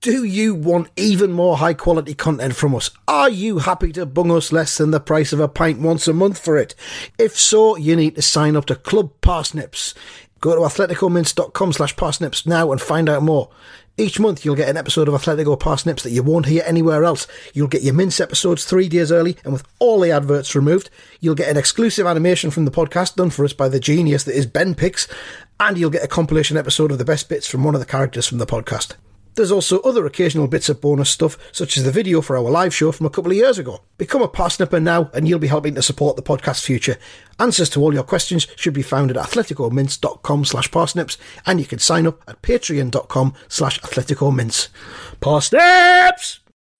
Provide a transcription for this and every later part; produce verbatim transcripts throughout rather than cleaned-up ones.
Do you want even more high quality content from us? Are you happy to bung us less than the price of a pint once a month for it? If so, you need to sign up to Club Parsnips. Go to athleticomints.com slash parsnips now and find out more. Each month you'll get an episode of Athletico Parsnips that you won't hear anywhere else. You'll get your Mints episodes three days early, and with all the adverts removed, you'll get an exclusive animation from the podcast done for us by the genius that is Ben Pix, and you'll get a compilation episode of the best bits from one of the characters from the podcast. There's also other occasional bits of bonus stuff, such as the video for our live show from a couple of years ago. Become a Parsnipper now, and you'll be helping to support the podcast's future. Answers to all your questions should be found at athleticomints.com slash parsnips, and you can sign up at patreon.com slash athleticomints. Parsnips!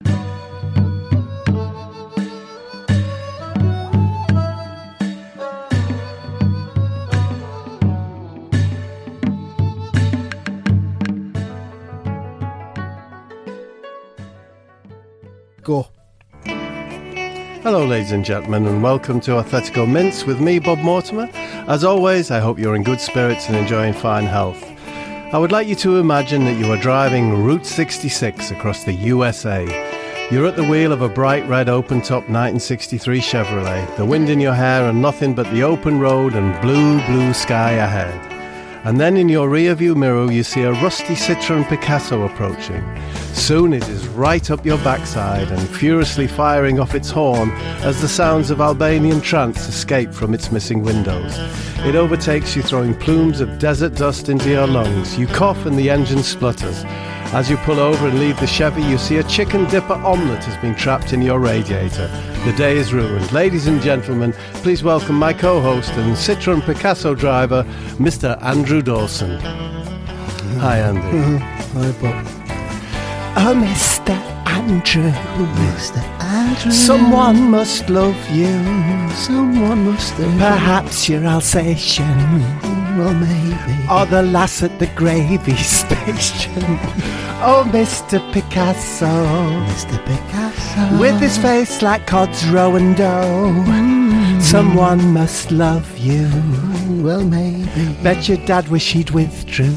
Go. Hello ladies and gentlemen, and welcome to Athletico Mints with me, Bob Mortimer. As always, I hope you're in good spirits and enjoying fine health. I would like you to imagine that you are driving Route sixty-six across the U S A. You're at the wheel of a bright red open-top nineteen sixty-three Chevrolet, the wind in your hair and nothing but the open road and blue, blue sky ahead. And then in your rear-view mirror you see a rusty Citroën Picasso approaching. Soon it is right up your backside and furiously firing off its horn as the sounds of Albanian trance escape from its missing windows. It overtakes you, throwing plumes of desert dust into your lungs. You cough and the engine splutters. As you pull over and leave the Chevy, you see a chicken dipper omelette has been trapped in your radiator. The day is ruined. Ladies and gentlemen, please welcome my co-host and Citroën Picasso driver, Mister Andrew Dawson. Hi, Andy. Hi, Bob. Oh, Mister Andrew. Mister Andrew. Someone must love you. Someone must love you. Perhaps you're Alsatian. Well, maybe. Or the lass at the gravy station. Oh, Mister Picasso. Mister Picasso. With his face like cod's roe and dough. Mm. Someone must love you. Well, maybe. Bet your dad wish he'd withdrew.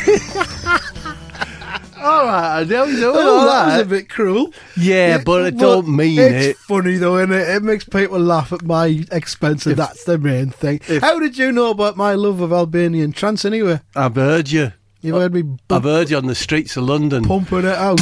All right, I don't know. Oh, that was a bit cruel. Yeah, it, but I don't but mean it's it. It's funny though, isn't it? It makes people laugh at my expense, and if, that's the main thing. If, How did you know about my love of Albanian trance anyway? I've heard you. You've heard me bump, I've heard you on the streets of London. Pumping it out.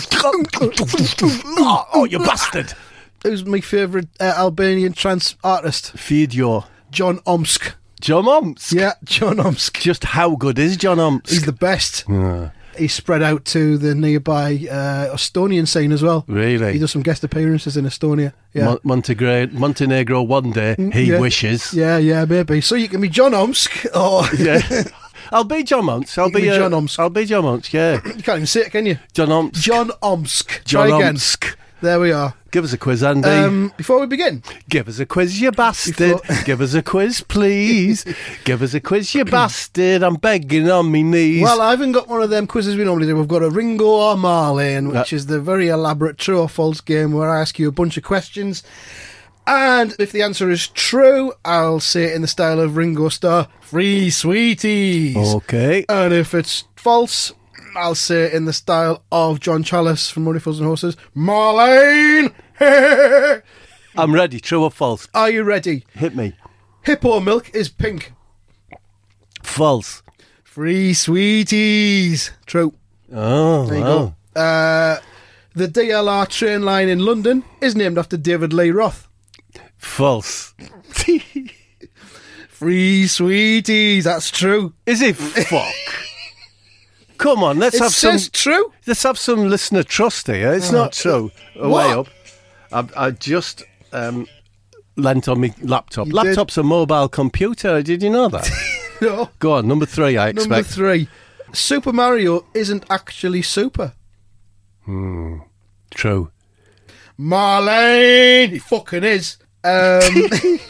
oh, oh, you bastard. Who's my favourite uh, Albanian trance artist? Feed your... John Omsk. John Omsk? Yeah, John Omsk. Just how good is John Omsk? He's the best. Yeah. He's spread out to the nearby uh, Estonian scene as well. Really? He does some guest appearances in Estonia. Yeah. Mon- Montegre- Montenegro one day, he yeah. wishes. Yeah, yeah, maybe. So you can be John Omsk or... yeah. I'll be John Omsk. I'll be, be uh, John Omsk. I'll be John Omsk, yeah. You can't even say it, can you? John Omsk. John Omsk. John Try again. Omsk. There we are. Give us a quiz, Andy. Um, before we begin. Give us a quiz, you bastard. Before... Give us a quiz, please. Give us a quiz, you bastard. I'm begging on me knees. Well, I haven't got one of them quizzes we normally do. We've got a Ringo or Marlene, which uh, is the very elaborate true or false game where I ask you a bunch of questions. And if the answer is true, I'll say it in the style of Ringo Starr, free sweeties. Okay. And if it's false, I'll say it in the style of John Challis from Money, Fools and Horses, Marlene. I'm ready, true or false? Are you ready? Hit me. Hippo milk is pink. False. Free sweeties. True. Oh, there you wow. go. Uh, the D L R train line in London is named after David Lee Roth. False. Free sweeties. That's true. Is it? Fuck. Come on, let's it have some. It's true. Let's have some listener trust here. It's oh, not true. Oh, way up. I, I just um, lent on my laptop. You Laptop's did. a mobile computer. Did you know that? No. Go on, number three. I expect. Number three. Super Mario isn't actually super. Hmm. True. Marlene, he fucking is. Um,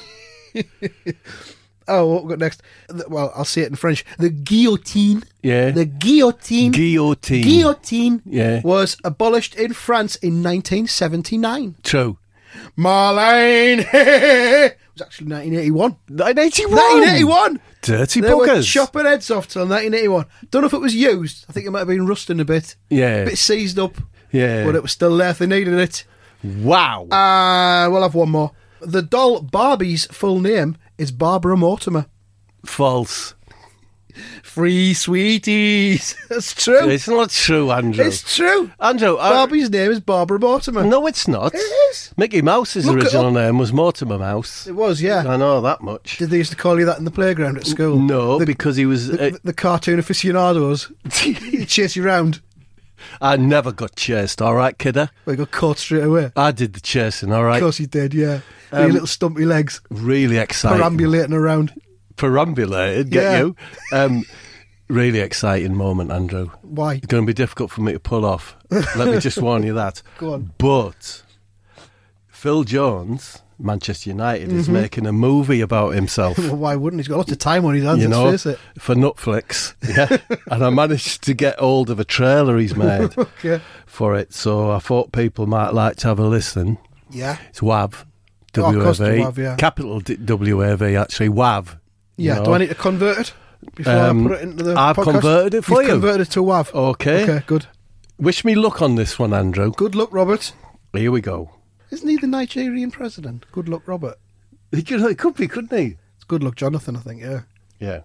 oh, what we got next? Well, I'll say it in French. The guillotine. Yeah. The guillotine. Guillotine. Guillotine. Yeah. Was abolished in France in nineteen seventy-nine. True. Marlene. It was actually nineteen eighty-one. nineteen eighty-one. nineteen eighty-one. Dirty They were buggers. chopping heads off till nineteen eighty-one. Don't know if it was used. I think it might have been rusting a bit. Yeah. A bit seized up. Yeah. But it was still there if they needed it. Wow. Uh, we'll have one more. The doll Barbie's full name is Barbara Mortimer. False. Free sweeties. That's true. It's not true, Andrew. It's true. Andrew, I- Barbie's name is Barbara Mortimer. No, it's not. It is. Mickey Mouse's Look it original up. name was Mortimer Mouse. It was, yeah. I know that much. Did they used to call you that in the playground at school? No, the, because he was... the, uh, the cartoon aficionados. He'd chase you round. I never got chased, all right, kidder? Well, you got caught straight away. I did the chasing, all right? Of course you did, yeah. With Um, your little stumpy legs Really exciting. perambulating around. Perambulated, get Yeah. you? Um, really exciting moment, Andrew. Why? It's going to be difficult for me to pull off. Let me just warn you that. Go on. But Phil Jones, Manchester United, is Mm-hmm. making a movie about himself. Well, why wouldn't he? He's got lots of time on his hands, You know, let's face it. for Netflix, yeah. And I managed to get hold of a trailer he's made Okay. for it, so I thought people might like to have a listen. Yeah. It's W A V, Oh, of W A course V, the W A V, yeah. capital D- W A V actually, W A V. you Yeah. know. Do I need to convert it before Um, I put it into the I've podcast? converted it for You've you. converted it to W A V. Okay. Okay, good. Wish me luck on this one, Andrew. Good luck, Robert. Here we go. Isn't he the Nigerian president? Good luck, Robert. He could, he could be, couldn't he? It's good luck, Jonathan, I think, yeah. Yeah.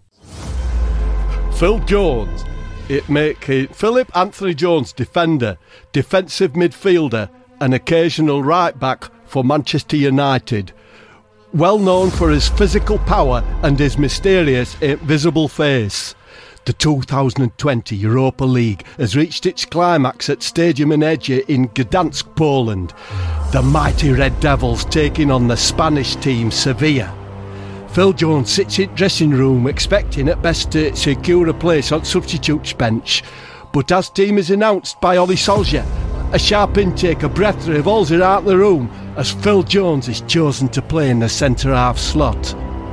Phil Jones. It make it Philip Anthony Jones, defender, defensive midfielder, and occasional right back for Manchester United. Well known for his physical power and his mysterious, invisible face. The two thousand twenty Europa League has reached its climax at Stadium Energia in Gdansk, Poland. The mighty Red Devils taking on the Spanish team Sevilla. Phil Jones sits in dressing room expecting at best to secure a place on substitutes bench. But as team is announced by Oli Solskjaer, a sharp intake of breath revolves around the room as Phil Jones is chosen to play in the centre-half slot.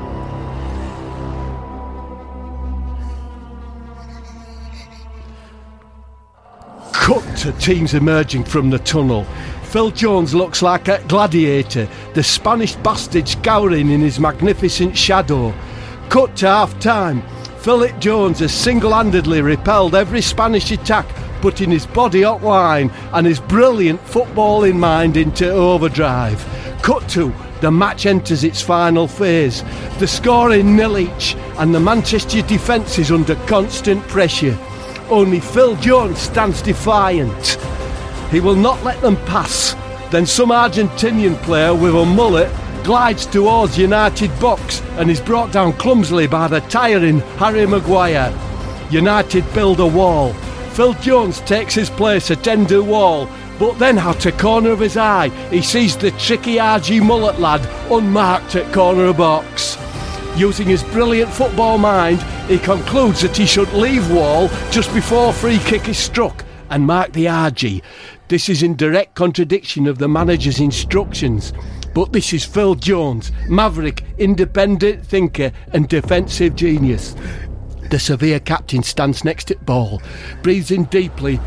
Cut to teams emerging from the tunnel. Phil Jones looks like a gladiator, the Spanish bastard scouring in his magnificent shadow. Cut to half-time. Philip Jones has single-handedly repelled every Spanish attack, putting his body online and his brilliant footballing mind into overdrive. Cut to, the match enters its final phase. The score in nil each, and the Manchester defence is under constant pressure. Only Phil Jones stands defiant. He will not let them pass. Then some Argentinian player with a mullet glides towards United box and is brought down clumsily by the tiring Harry Maguire. United build a wall. Phil Jones takes his place at end of wall, but then out of corner of his eye he sees the tricky R G mullet lad unmarked at corner of box. Using his brilliant football mind, he concludes that he should leave wall just before free kick is struck and mark the R G. This is in direct contradiction of the manager's instructions. But this is Phil Jones, maverick, independent thinker and defensive genius. The Sevilla captain stands next to the ball, breathes in deeply.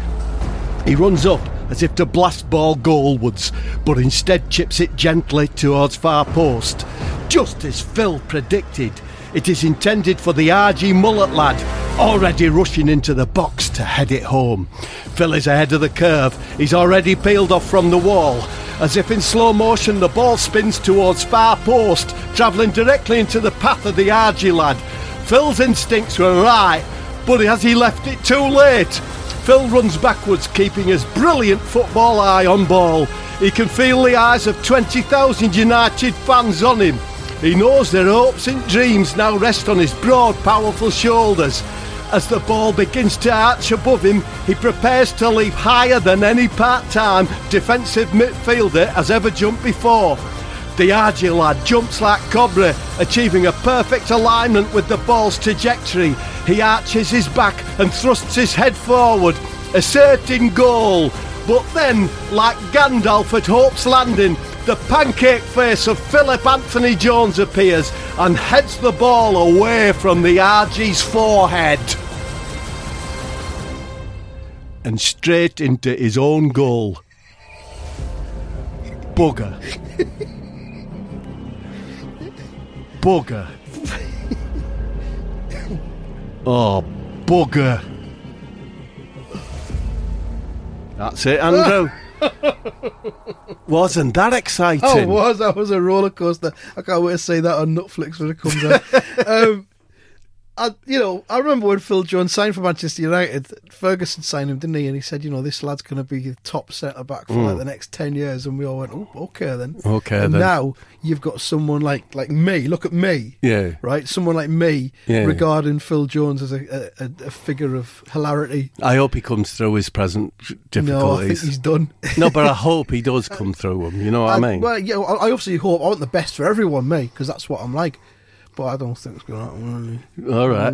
He runs up as if to blast ball goalwards, but instead chips it gently towards far post. Just as Phil predicted, it is intended for the R G mullet lad, already rushing into the box to head it home. Phil is ahead of the curve. He's already peeled off from the wall. As if in slow motion, the ball spins towards far post, travelling directly into the path of the R G lad. Phil's instincts were right, but has he left it too late? Phil runs backwards, keeping his brilliant football eye on ball. He can feel the eyes of twenty thousand United fans on him. He knows their hopes and dreams now rest on his broad, powerful shoulders. As the ball begins to arch above him, he prepares to leap higher than any part-time defensive midfielder has ever jumped before. The R G lad jumps like Cobra, achieving a perfect alignment with the ball's trajectory. He arches his back and thrusts his head forward, asserting goal. But then, like Gandalf at Hope's Landing, the pancake face of Philip Anthony Jones appears and heads the ball away from the R G's forehead and straight into his own goal. Bugger. Bugger. Oh, bugger. That's it, Andrew. Wasn't that exciting? Oh, it was. That was a roller coaster. I can't wait to see that on Netflix when it comes out. um, I, you know, I remember when Phil Jones signed for Manchester United, Ferguson signed him, didn't he? And he said, you know, this lad's going to be the top centre-back for mm. like the next ten years. And we all went, oh, okay then. Okay and then. now you've got someone like like me, look at me. Yeah. Right? Someone like me yeah. regarding Phil Jones as a, a, a figure of hilarity. I hope he comes through his present difficulties. No, I think he's done. No, but I hope he does come through them. You know what I, I mean? Well, yeah, I obviously hope I want the best for everyone, me, because that's what I'm like. But I don't think it's going to happen. Really. All right.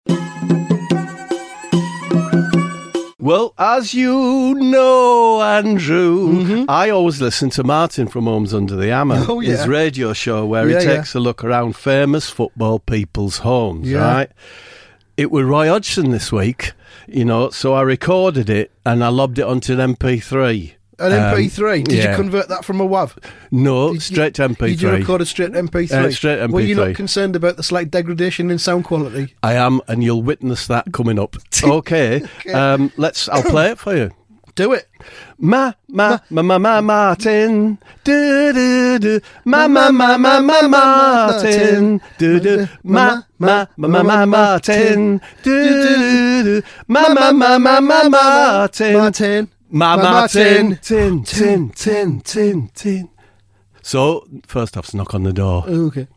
Well, as you know, Andrew, mm-hmm. I always listen to Martin from Homes Under the Hammer, oh, yeah. his radio show where yeah, he takes yeah. a look around famous football people's homes, yeah. right? It was Roy Hodgson this week, you know, so I recorded it and I lobbed it onto an M P three. An M P three? Um, Did yeah. you convert that from a WAV? No, Did straight you, to M P three. Did you record it straight to M P three? Uh, straight M P three. Were you not concerned about the slight degradation in sound quality? I am, and you'll witness that coming up. Okay, okay. Um, let's. I'll play it for you. Do it. Ma, ma, ma, ma, ma, Martin. Do, do, do. Ma, ma, ma, ma, ma, Martin. Do, do. Ma, ma, ma, ma, ma, Martin. Do, do, do. Ma, ma, ma, ma, ma, Martin. Martin. Ma, Martin. Tin, tin, tin, tin, tin. So, first off, knock on the door. Okay.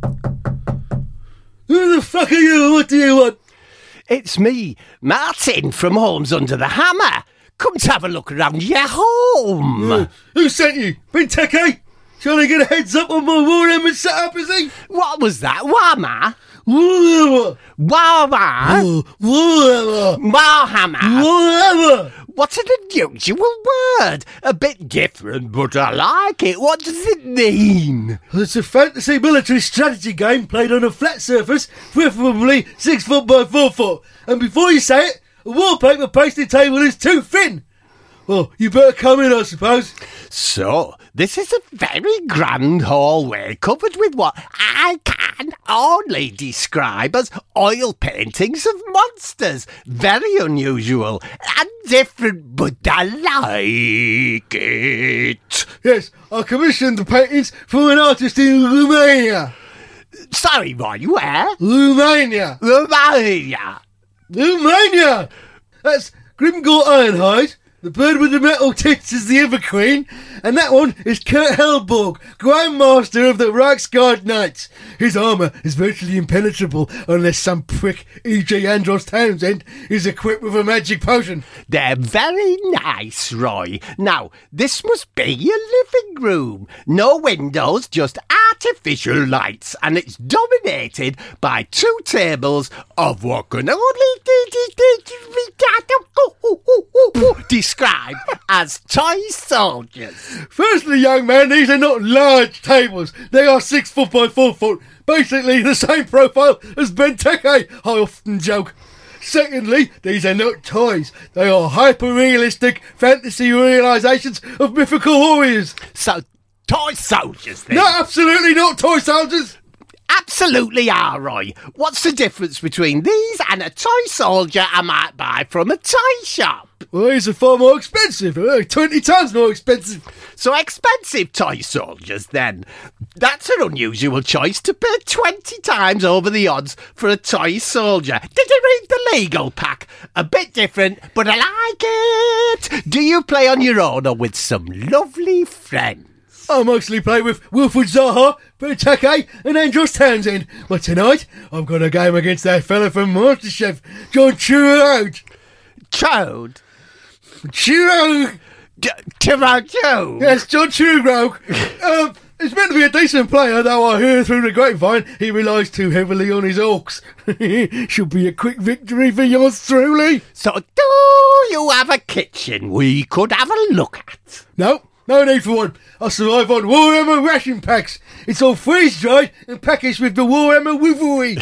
Who the fuck are you? What do you want? It's me, Martin from Homes Under the Hammer. Come to have a look around your home. Uh, who sent you? Benteke? Trying to get a heads up on my Warhammer setup, is he? What was that? Warhammer? Warhammer. Warhammer? Warhammer. Warhammer. Warhammer. What an unusual word. A bit different, but I like it. What does it mean? It's a fantasy military strategy game played on a flat surface, preferably six foot by four foot. And before you say it, a wallpaper pasted table is too thin. Well, you better come in, I suppose. So, this is a very grand hallway covered with what I can only describe as oil paintings of monsters. Very unusual and different, but I like it. Yes, I commissioned the paintings from an artist in Romania. Sorry, Roy, where? Romania. Romania. Romania! That's Grimgor Ironhide. The bird with the metal tits is the Everqueen. And that one is Kurt Hellborg, Grandmaster of the Reichsguard Knights. His armour is virtually impenetrable unless some prick, for example Andros Townsend, is equipped with a magic potion. They're very nice, Roy. Now, this must be your living room. No windows, just artificial lights, and it's dominated by two tables of what can only described as toy soldiers. Firstly, young man, these are not large tables. They are six foot by four foot. Basically the same profile as Benteke, I often joke. Secondly, these are not toys. They are hyper-realistic fantasy realisations of mythical warriors. So, toy soldiers then? No, absolutely not toy soldiers. Absolutely are, Roy. What's the difference between these and a toy soldier I might buy from a toy shop? Well, these are far more expensive. twenty times more expensive. So expensive toy soldiers, then. That's an unusual choice to pay twenty times over the odds for a toy soldier. Did you read the legal pack? A bit different, but I like it. Do you play on your own or with some lovely friends? I mostly play with Wilfred Zaha, Benteke and Andros Townsend. But tonight, I've got a game against that fella from MasterChef, John Turode. Chode? Turode. Turode? Yes, John Turode. um, he's meant to be a decent player, though I hear through the grapevine he relies too heavily on his orcs. Should be a quick victory for yours truly. So do you have a kitchen we could have a look at? No. No need for one. I survive on Warhammer ration packs. It's all freeze-dried and packaged with the Warhammer Wivery.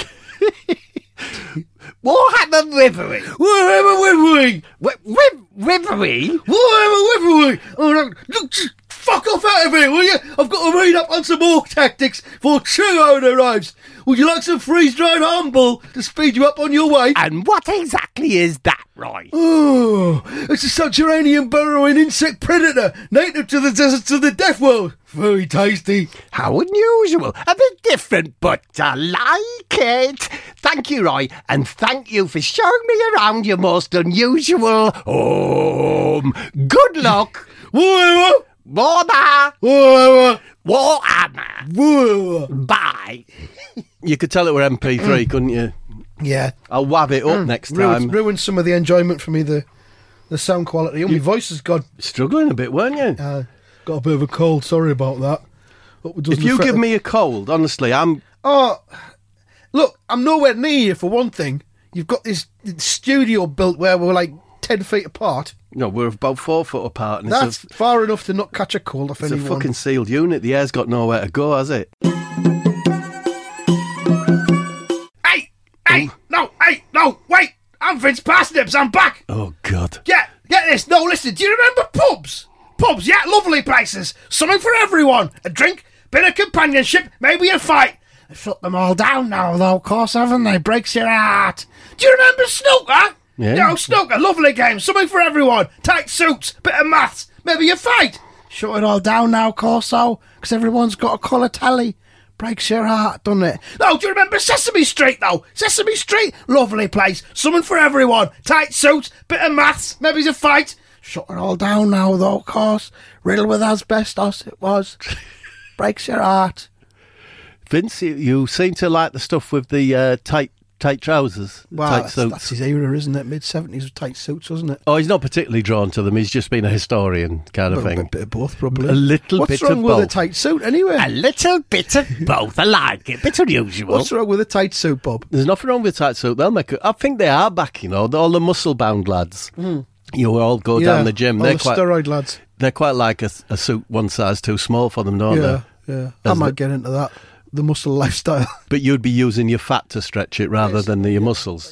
Warhammer Wivery? Warhammer Wivery! Wivery? Warhammer Wivery! Oh, no. fuck off out of here, will you? I've got to read up on some orc tactics before True Owner arrives. Would you like some freeze-dried humble to speed you up on your way? And what exactly is that, Roy? Oh, it's a subterranean burrowing insect predator native to the deserts of the Death World. Very tasty. How unusual. A bit different, but I like it. Thank you, Roy, and thank you for showing me around your most unusual home. Good luck. Whoa, Warmer. whoa, Warhammer. whoa. Bye. You could tell it were M P three, couldn't you? Yeah. I'll wab it up next Ruined, time. ruined some of the enjoyment for me, the the sound quality. Oh, my voice has got, Struggling a bit, weren't you? uh, got a bit of a cold. Sorry about that. Hope it doesn't If you affect give the- me a cold, honestly, I'm... Oh, look, I'm nowhere near you for one thing. You've got this studio built where we're like ten feet apart. No, we're about four foot apart, and That's it's, a, far enough to not catch a cold off it's a anyone. fucking sealed unit. The air's got nowhere to go, has it? Hey, hey, no, hey, no, wait! I'm Vince Parsnips, I'm back! Oh, God. Get, get this, no, listen, do you remember pubs? Pubs, yeah, lovely places. Something for everyone. A drink, bit of companionship, maybe a fight. They've shut them all down now, though, of course, haven't they? Breaks your heart. Do you remember snooker? Yeah. You know, snooker, lovely game, something for everyone. Tight suits, bit of maths, maybe a fight. Shut it all down now, Corso, because everyone's got a colour tally. Breaks your heart, doesn't it? No, do you remember Sesame Street, though? Sesame Street, lovely place, something for everyone. Tight suits, bit of maths, maybe a fight. Shut it all down now, though, of course. Riddled with asbestos, it was. Breaks your heart. Vince, you, you seem to like the stuff with the uh, tight tight trousers, the Well, tight that's, suits. that's his era, isn't it? mid-seventies with tight suits, wasn't it? Oh, he's not particularly drawn to them. He's just been a historian kind of Well, a thing. bit, bit of both, probably. A little What's bit wrong of with a both. tight suit, anyway? A little bit of both. I like it. Bit unusual. What's wrong with a tight suit, Bob? There's nothing wrong with tight suit. They'll make it. I think they are back, you know, all the muscle-bound lads. You all go down the gym. all They're the quite, steroid lads. they're quite like a, a suit one size too small for them, don't Yeah, they? yeah. I As might the- get into that. The muscle lifestyle. But you'd be using your fat to stretch it rather than the, your muscles.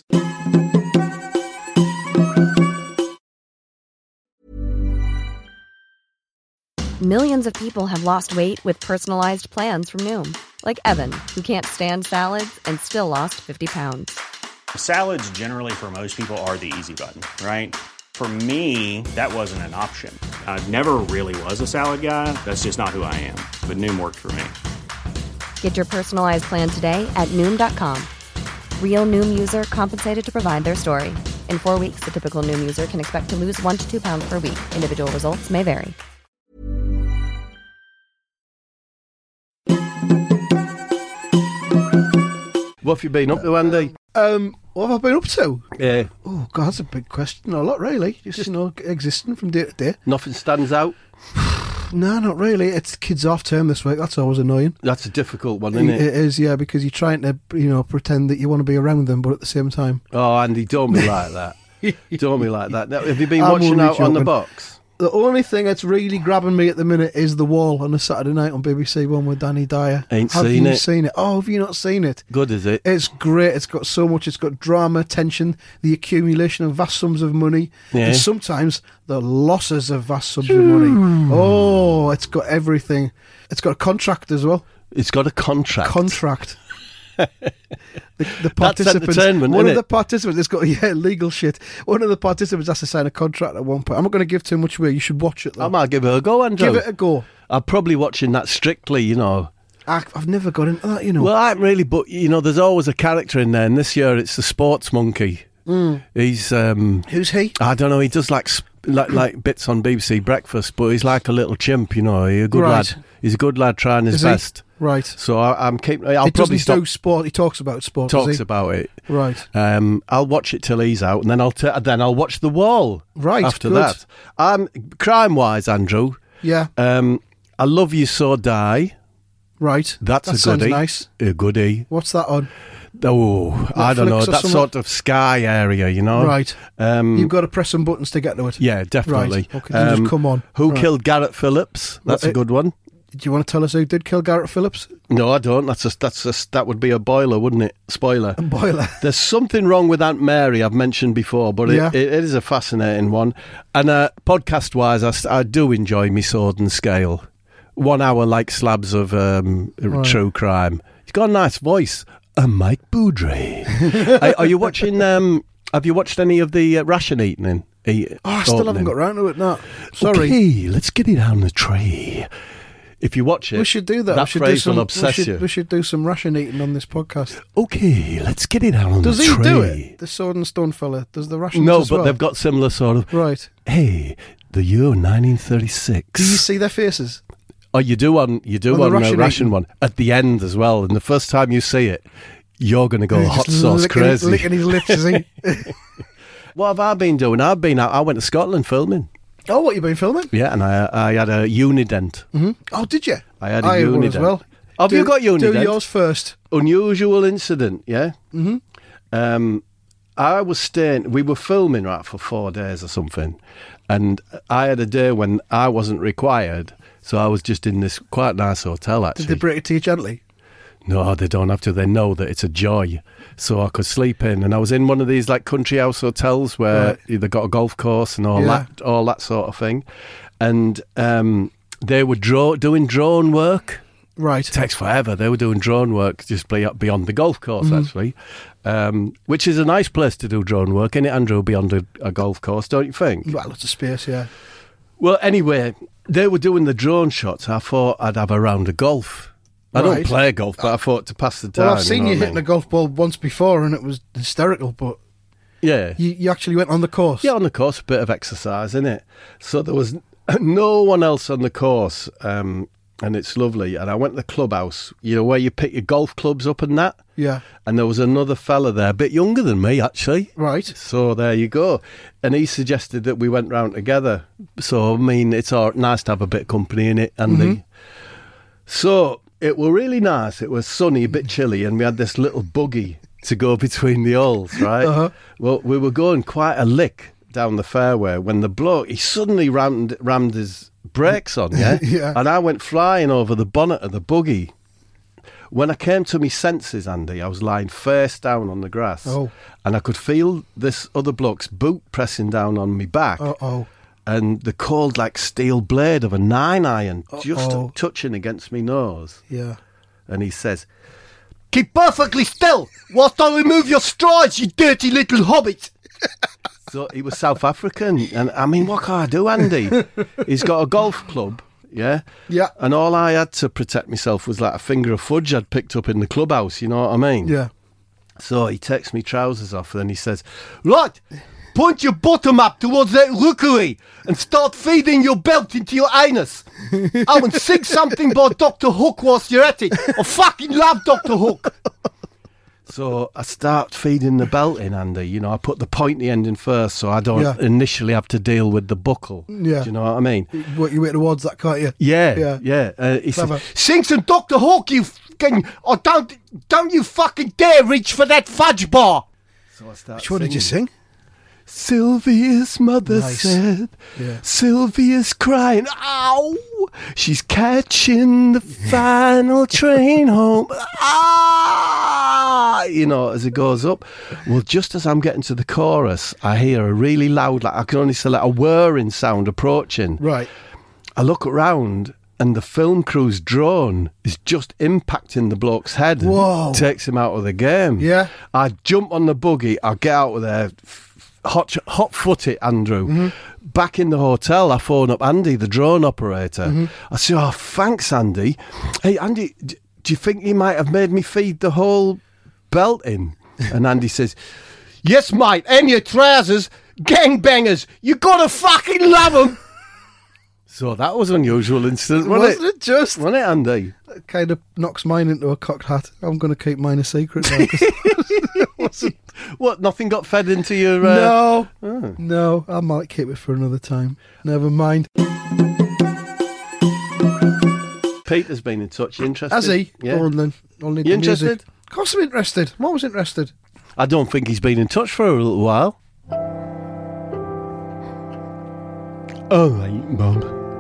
Millions of people have lost weight with personalized plans from Noom. Like Evan, who can't stand salads and still lost fifty pounds. Salads generally for most people are the easy button, right? For me, that wasn't an option. I never really was a salad guy. That's just not who I am. But Noom worked for me. Get your personalized plan today at Noom dot com. Real Noom user compensated to provide their story. In four weeks, the typical Noom user can expect to lose one to two pounds per week. Individual results may vary. What have you been up to, Andy? Um, what have I been up to? Yeah. Oh, God, that's a big question. A lot, really. Just, you know, existing from day to day. Nothing stands out. No, not really. It's kids off term this week. That's always annoying. That's a difficult one, isn't It it? is, yeah, because you're trying to, you know, pretend that you want to be around them, but at the same time. Oh, Andy, don't be like that. Don't be like that. Now, have you been I'm watching only out on the joking. box? The only thing that's really grabbing me at the minute is The Wall on a Saturday night on B B C One with Danny Dyer. Ain't have seen you it. seen it? Oh, have you not seen it? Good, is it? It's great. It's got so much. It's got drama, tension, the accumulation of vast sums of money, Yeah. and sometimes the losses of vast sums of money. Oh, it's got everything. It's got a contract as well. It's got a contract. Contract. the, the That's participants. entertainment, one isn't of the it? participants. It's got yeah legal shit. One of the participants has to sign a contract at one point. I'm not going to give too much away. You should watch it though. I might give it a go, Andrew. Give it a go. I'm probably watching that strictly, you know. I, I've never got into that, you know. Well, I haven't really, but, you know, there's always a character in there, and this year it's the sports monkey. Mm. He's, um, Who's he? I don't know, he does like sp- like, like bits on B B C Breakfast, but he's like a little chimp, you know. He's a good Right. lad. He's a good lad trying his Is he? best. Right. So I, I'm keep. I'll He probably doesn't stop. do sport. He talks about sport. does Talks he? about it. Right. Um, I'll watch it till he's out, and then I'll t- then I'll watch The Wall. Right, after good. that. Um, crime wise, Andrew. Yeah. Um, I Love You So Die. Right. That's that a sounds goodie. nice. A goodie. What's that on? Oh, I don't know. Netflix or That something? sort of Sky area, you know. Right. Um, You've got to press some buttons to get to it. yeah, definitely. Right. Okay. Then just come on. Who Right. killed Garrett Phillips? That's Well, a good one. Do you want to tell us who did kill Garrett Phillips? No, I don't. That's a, that's a, that would be a boiler, wouldn't it? Spoiler. A boiler. There's something wrong with Aunt Mary I've mentioned before, but Yeah. it, it, it is a fascinating one. And uh, podcast-wise, I, s- I do enjoy me Sword and Scale. one hour like slabs of um, Right. true crime. He's got a nice voice. A Mike Boudry. are, are you watching? Um, have you watched any of the uh, ration eating? Eat, Oh, I still haven't opening? got round to it, no. Sorry. Okay, let's get it on the tray. If you watch it, We should do that. That we should do phrase some, will obsess we should, you. We should do some ration eating on this podcast. Okay, let's get it on Does the he tray. do it? The Sword and Stone fella? Does the rations No, as but well? they've got similar sort of. Right. Hey, the year nineteen thirty-six. Do you see their faces? Oh, you do on you do On the on, ration the ration eating. one at the end as well. And the first time you see it, you're going to go He's hot just sauce licking, crazy. licking his lips, is he? What have I been doing? I've been out. I went to Scotland filming. Oh, what you been filming? Yeah, and I I had a Unident. Mm-hmm. Oh, did you? I had a I had one Unident. as well. Have do, you got Unident? Do yours first. Unusual incident, yeah. Mm-hmm. Um, I was staying. We were filming right for four days or something, and I had a day when I wasn't required, so I was just in this quite nice hotel. Did Actually, they break it to you gently? no, they don't have to. They know that it's a joy, so I could sleep in. And I was in one of these like country house hotels where Right. they've got a golf course and all Yeah. that, all that sort of thing, and um, they were draw- doing drone work. Right. It takes forever. They were doing drone work just be- beyond the golf course, Mm-hmm. actually, um, which is a nice place to do drone work, isn't it, Andrew, beyond a, a golf course, don't you think? Well, lots of space, yeah. Well, anyway, they were doing the drone shots. I thought I'd have a round of golf. I don't Right. play golf, but I thought to pass the time. Well, I've seen know you what I hitting a mean? golf ball once before and it was hysterical, but Yeah. you, you actually went on the course. Yeah, on the course, a bit of exercise, innit? So there was no one else on the course, um, and it's lovely. And I went to the clubhouse, you know, where you pick your golf clubs up and that. Yeah. And there was another fella there, a bit younger than me, actually. Right. So there you go. And he suggested that we went round together. So, I mean, it's all nice to have a bit of company in it, Andy. So it were really nice. It was sunny, a bit chilly, and we had this little buggy to go between the holes, right? Uh-huh. Well, we were going quite a lick down the fairway when the bloke, he suddenly rammed, rammed his brakes on, yeah? Yeah. And I went flying over the bonnet of the buggy. When I came to my senses, Andy, I was lying face down on the grass. Oh. And I could feel this other bloke's boot pressing down on me back. Uh-oh. And the cold, like, steel blade of a nine iron just Uh-oh. touching against me nose. Yeah. And he says, Keep perfectly still whilst I remove your strides, you dirty little hobbit. so he was South African. And I mean, what can I do, Andy? He's got a golf club, yeah? Yeah. And all I had to protect myself was like a finger of fudge I'd picked up in the clubhouse, you know what I mean? Yeah. So he takes me trousers off and he says, Right, point your bottom up towards that rookery and start feeding your belt into your anus. Oh, and sing something by Doctor Hook whilst you're at it. I fucking love Doctor Hook. So I start feeding the belt in, Andy. You know, I put the pointy end in first so I don't Yeah. initially have to deal with the buckle. Yeah. Do you know what I mean? Work your way towards that, can't you? Yeah, Yeah. yeah. Uh, he Clever. says, Sing some Doctor Hook, you fucking... Oh, don't, don't you fucking dare reach for that fudge bar. so I start Which one did you singing. sing? Sylvia's mother Nice. said, Yeah. Sylvia's crying, ow, she's catching the final train home, ah, you know, as it goes up. Well, just as I'm getting to the chorus, I hear a really loud, like I can only say like a whirring sound approaching. Right. I look around and the film crew's drone is just impacting the bloke's head. and Whoa. Takes him out of the game. Yeah. I jump on the buggy, I get out of there, f- hot hot foot it, Andrew. Mm-hmm. Back in the hotel, I phone up Andy, the drone operator. Mm-hmm. I say, oh, thanks, Andy. Hey, Andy, d- do you think you might have made me feed the whole belt in? And Andy says, Yes, mate, and your trousers, gangbangers. You gotta fucking love them. so that was an unusual incident, wasn't, Wasn't it just? Wasn't it, Andy? That kind of knocks mine into a cocked hat. I'm going to keep mine a secret now. 'cause it wasn't- What, nothing got fed into your... Uh... no. Oh. No. I might keep it for another time. Never mind. Peter's been in touch. You interested? Has he? Yeah. Go on then. I'll need You the music. interested? Of course I'm interested. I'm always interested. I don't think he's been in touch for a little while. All right, Bob.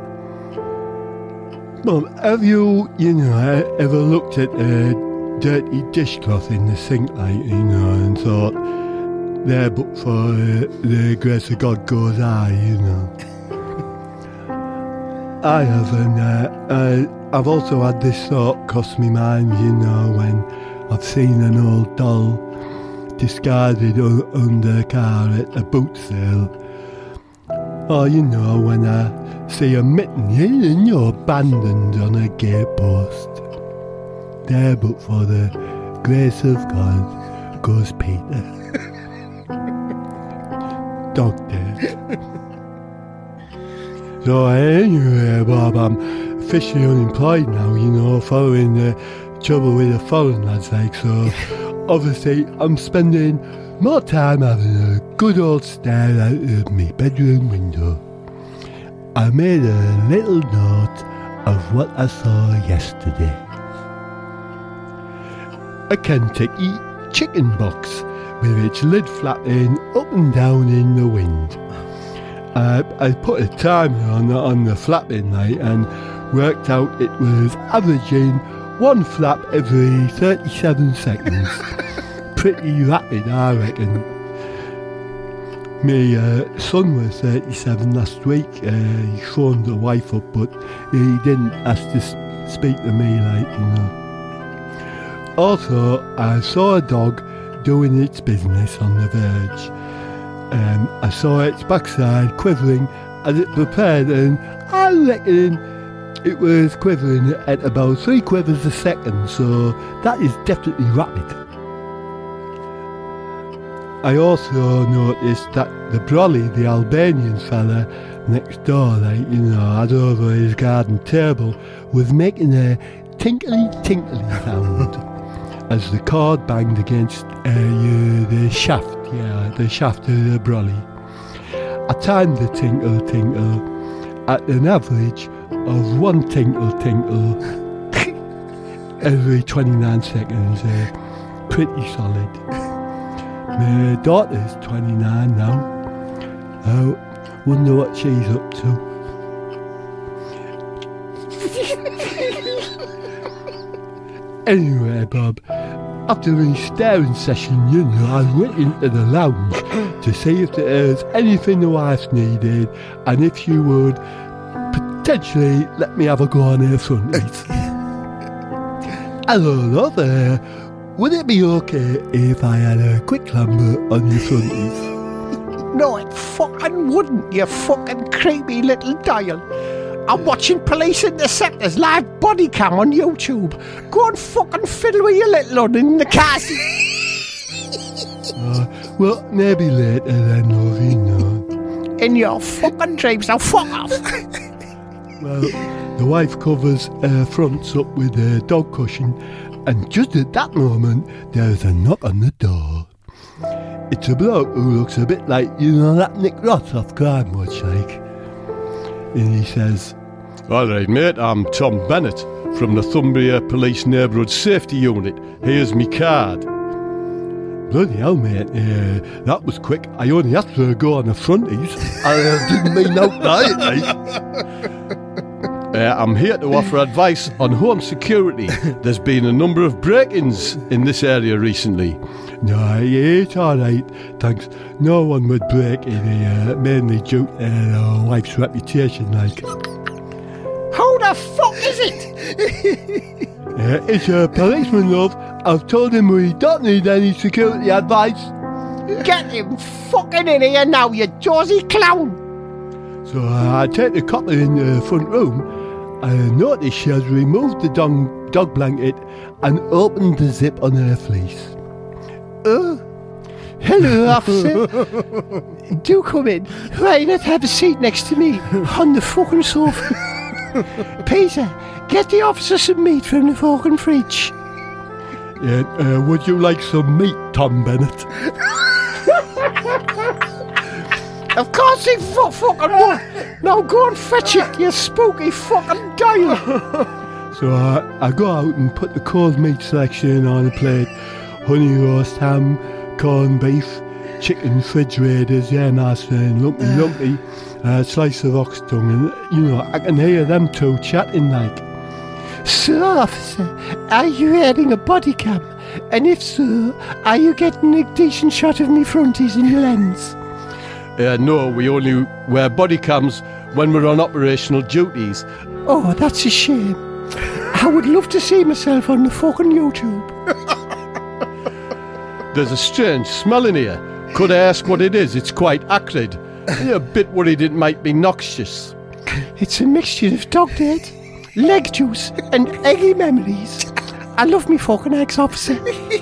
Bob, have you, you know, ever looked at a dirty dishcloth in the sink, like, you know, and thought, there, but for uh, the grace of God goes I, you know? I have, and uh, uh, I've also had this thought cross my mind, you know, when I've seen an old doll discarded u- under a car at a boot sale. Or, you know, when I see a mitten, you know, abandoned on a gatepost. There, but for the grace of God, goes Peter. Dog dead. So anyway, Bob, I'm officially unemployed now, you know, following the trouble with the foreign lads, like, so obviously I'm spending more time having a good old stare out of my bedroom window. I made a little note of what I saw yesterday. A Kentucky chicken box with its lid flapping up and down in the wind. Uh, I put a timer on the, on the flapping light and worked out it was averaging one flap every thirty-seven seconds. Pretty rapid, I reckon. My uh, son was thirty-seven last week. Uh, he phoned the wife up, but he didn't ask to s- speak to me, like, you know. Also, I saw a dog doing its business on the verge. Um, I saw its backside quivering as it prepared, and I reckon it was quivering at about three quivers a second, so that is definitely rapid. I also noticed that the brolly, the Albanian fella next door, like, you know, had over his garden table, was making a tinkly tinkly sound as the cord banged against uh, you, the shaft, yeah, the shaft of the brolly. I timed the tinkle tinkle at an average of one tinkle tinkle every twenty-nine seconds. Uh, pretty solid. My daughter's twenty-nine now. I wonder what she's up to. Anyway, Bob, after my staring session, you know, I went into the lounge to see if there's anything the wife needed and if she would potentially let me have a go on her fronties. Hello there. Would it be okay if I had a quick clamber on your fronties? No, it fucking wouldn't, you fucking creepy little dial. I'm watching Police Interceptors live body cam on YouTube. Go and fucking fiddle with your little one in the car seat. uh, well, maybe later then, love, you know. In your fucking dreams, now fuck off. Well, the wife covers her fronts up with a dog cushion, and just at that moment, there's a knock on the door. It's a bloke who looks a bit like, you know, that Nick Ross off Crime Watch, like. And he says, "All right, mate, I'm Tom Bennett from the Thumbria Police Neighbourhood Safety Unit. Here's me card." "Bloody hell, mate, uh, that was quick. I only asked for a go on the fronties. I uh, didn't mean out that, like." Uh, I'm here to offer advice on home security. There's been a number of break-ins in this area recently. "No, it's all right, thanks. No one would break in here, mainly due to their wife's reputation, like." Who the fuck is it? uh, it's a policeman, love. I've told him we don't need any security advice. Get him fucking in here now, you Jersey clown. So uh, I take the copper in the front room. I notice she has removed the dog, dog blanket and opened the zip on her fleece. Uh, hello, officer. Do come in. Why not have a seat next to me on the fucking sofa? Peter, get the officer some meat from the fucking fridge. Yeah, uh, would you like some meat, Tom Bennett? Of course he fu- fucking would. Now go and fetch it, you spooky fucking dial. So uh, I go out and put the cold meat selection on a plate. Honey roast ham, corned beef, chicken fridge raiders, yeah, nice and lumpy lumpy, uh, slice of ox tongue, and, you know, I can hear them two chatting like. So, officer, are you wearing a body cam? And if so, are you getting a decent shot of me fronties in your lens? Uh, no, we only wear body cams when we're on operational duties. Oh, that's a shame. I would love to see myself on the fucking YouTube. There's a strange smell in here. Could I ask what it is? It's quite acrid. I'm a bit worried it might be noxious. It's a mixture of dog dirt, leg juice, and eggy memories. I love me fucking eggs, officer.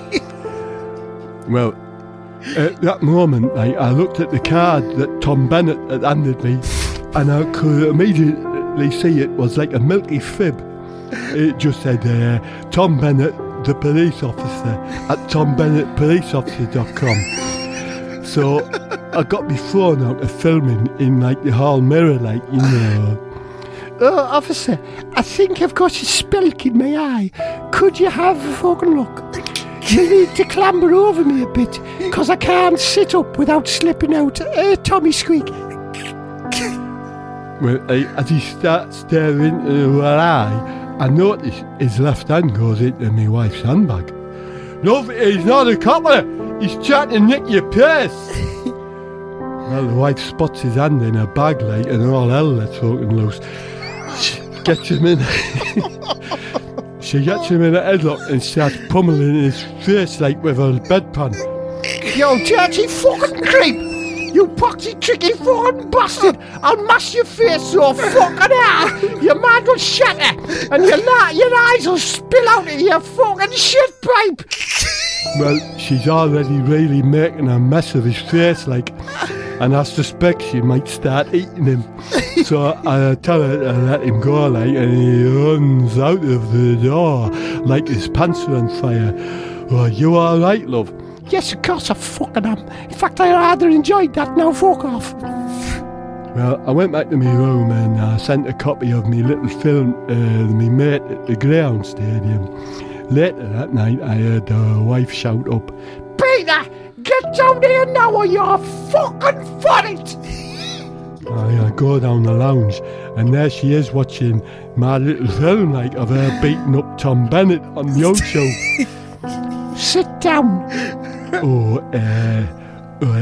Well, at that moment, like, I looked at the card that Tom Bennett had handed me, and I could immediately see it was like a milky fib. It just said, uh, Tom Bennett, the police officer, at tom bennett police officer dot com. So I got my phone out of filming in like the hall mirror, like, you know. Oh, officer, I think I've got a spelk in my eye. Could you have a fucking look? You need to clamber over me a bit, because I can't sit up without slipping out. Uh, Tommy Squeak. Well, I, as he starts staring into her eye, I notice his left hand goes into my wife's handbag. No, he's not a copper. He's trying to nick your purse. Well, the wife spots his hand in her bag, like, and all hell lets fucking loose. She gets him in. She gets him in a headlock and starts pummeling his face, like, with her bedpan. Yo, dirty fucking creep! You poxy tricky fucking bastard! I'll mash your face so fucking hard your mind will shatter and your, la- your eyes will spill out of your fucking shit pipe! Well, she's already really making a mess of his face, like, and I suspect she might start eating him. So I tell her to let him go, like, and he runs out of the door like his pants are on fire. Oh, you alright, love? Yes, of course I fucking am. In fact, I rather enjoyed that. Now fuck off. Well, I went back to my room and I sent a copy of my little film uh, to my mate at the Greyhound Stadium. Later that night, I heard her wife shout up, Peter, get down here now or you're fucking funny. I, I go down the lounge and there she is watching my little film, like, of her beating up Tom Bennett on the old show. Sit down. Oh, uh, uh,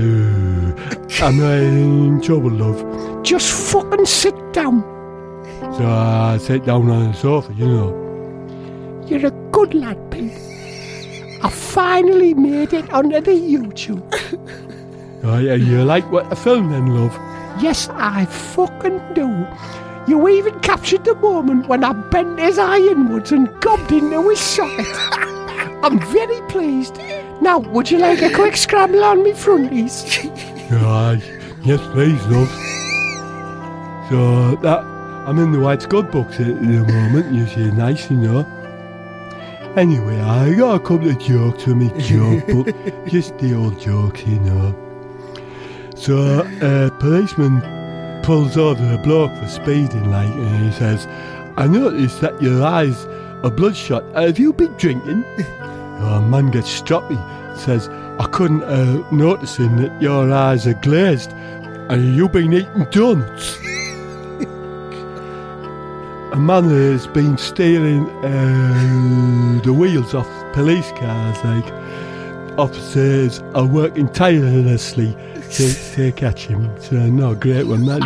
uh, am I in trouble, love? Just fucking sit down. So I sit down on the sofa, you know. You're a good lad, Pete. I finally made it onto the YouTube. Oh, yeah, you like what I filmed then, love? Yes, I fucking do. You even captured the moment when I bent his ironwoods and gobbed into his socket. I'm very pleased. Now, would you like a quick scramble on me fronties? Uh, yes, please, love. So, that, I'm in the White Scud books at the moment, you see, nice, you know. Anyway, I got a couple of jokes for me joke, but just the old jokes, you know. So, a policeman pulls over a bloke for speeding, like, and he says, I noticed that your eyes are bloodshot. Have you been drinking? A man gets stroppy, says, I couldn't uh, noticing that your eyes are glazed. And you been eating donuts? A man has been stealing uh, the wheels off police cars, like, officers are working tirelessly to, to catch him. So, no, great one, that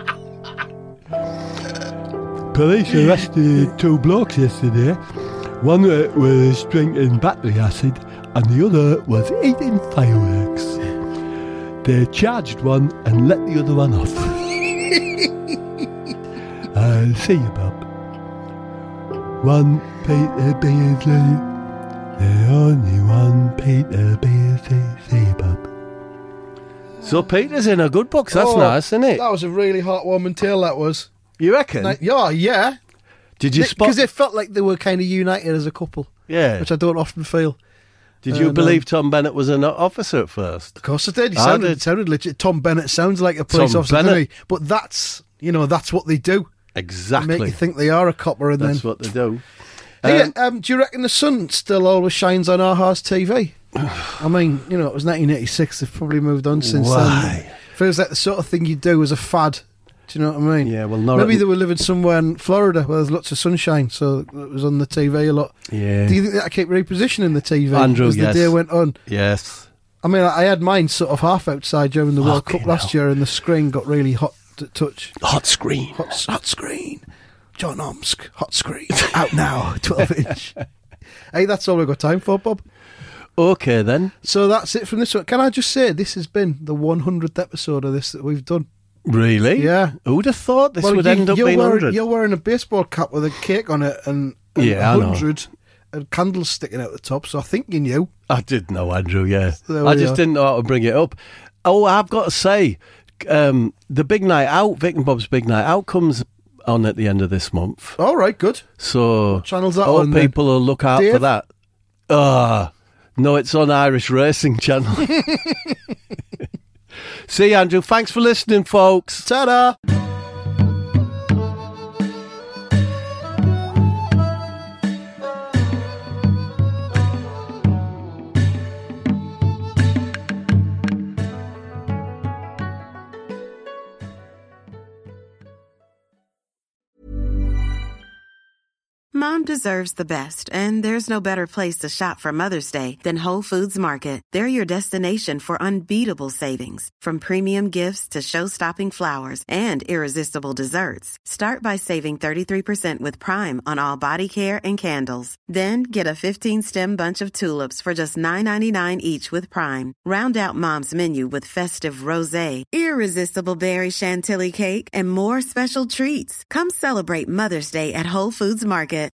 is. Police arrested two blokes yesterday. One was drinking battery acid and the other was eating fireworks. They charged one and let the other one off. I'll see you, Bob. One Peter Beardsley, the only one Peter Beardsley, see you, Bob. So Peter's in a good box. That's Oh, nice, isn't it? That was a really heartwarming tale, that was. You reckon? Like, yeah, yeah. Did you spot? Because it felt like they were kind of united as a couple, Yeah. which I don't often feel. Did you uh, believe Tom Bennett was an officer at first? Of course I did. He I sounded, did. sounded legit. Tom Bennett sounds like a police Tom officer, Bennett. doesn't he? But that's, you know, that's what they do. They Exactly. make you think they are a copper, and That's then. what they do. Hey, Um, um, do you reckon the sun still always shines on Aha's T V? I mean, you know, it was nineteen eighty-six. They've probably moved on since Why? then. Feels like the sort of thing you do as a fad. Do you know what I mean? Yeah, well, not Maybe at- they were living somewhere in Florida where there's lots of sunshine, so it was on the T V a lot. Yeah. Do you think that kept repositioning the T V Andrew, as the yes. day went on? Yes. I mean, I had mine sort of half outside during the World Fucking Cup last hell. year, and the screen got really hot t- touch. Hot screen. Hot, hot screen. John Omsk, hot screen. Out now, twelve inch. Hey, that's all we've got time for, Bob. Okay, then. So that's it from this one. Can I just say, this has been the one hundredth episode of this that we've done. Really? Yeah. Who'd have thought this Well, would you, end up you're being wearing, one hundred? You're wearing a baseball cap with a cake on it and, and Yeah, I know. one hundred and candles sticking out the top, so I think you knew. I did know, Andrew, yeah. There I we just are. didn't know how to bring it up. Oh, I've got to say, um, the Big Night Out, Vic and Bob's Big Night Out comes on at the end of this month. All right, good. So, What channel's that all on then? people will look out Dave? for that. Ah, no, it's on Irish Racing Channel. See you, Andrew. Thanks for listening, folks. Ta-da! Mom deserves the best, and there's no better place to shop for Mother's Day than Whole Foods Market. They're your destination for unbeatable savings, from premium gifts to show-stopping flowers and irresistible desserts. Start by saving thirty-three percent with Prime on all body care and candles. Then get a fifteen-stem bunch of tulips for just nine ninety-nine each with Prime. Round out Mom's menu with festive rosé, irresistible berry chantilly cake, and more special treats. Come celebrate Mother's Day at Whole Foods Market.